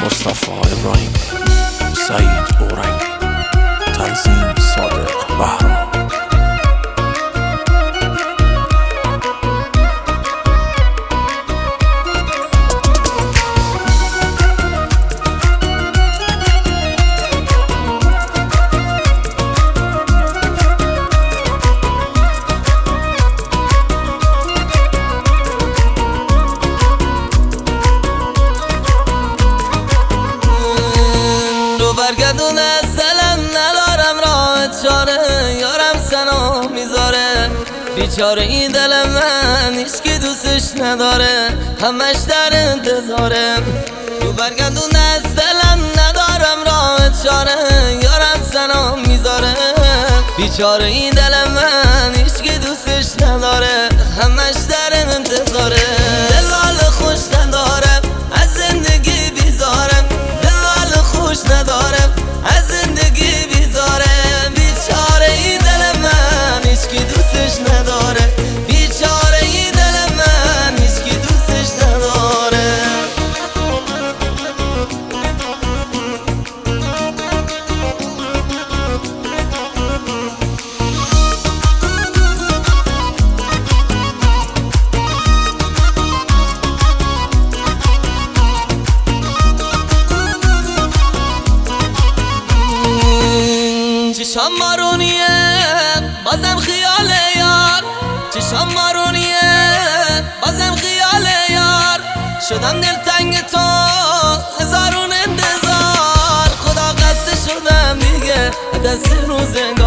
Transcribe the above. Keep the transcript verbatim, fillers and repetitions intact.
مصطفی ابراهیم، سعید اورنگی، تنظیم صادق بهرام. برگردون از دلم ندارم راه چاره، یارم سنا میذاره بیچاره این دل من هیچکی دوستش نداره، همش در انتظارم. رو برگردون از دلم ندارم راه چاره، یارم سنا میذاره بیچاره این دل من هیچکی دوستش نداره، همش در انتظاره. دل حال خوش ندارم از زندگی بیزارم، دل حال خوش ندارم از زندگی بیزارم. بیچاره این دل من هیچکی دوستش نداره، بیچاره این دل من هیچکی دوستش نداره. چشم مارونیه بازم خیال یار، چشم مارونیه بازم خیال یار. شدم دلتنگ تو هزارون انتظار، خدا قصد شدم دیگه دست روزنگار.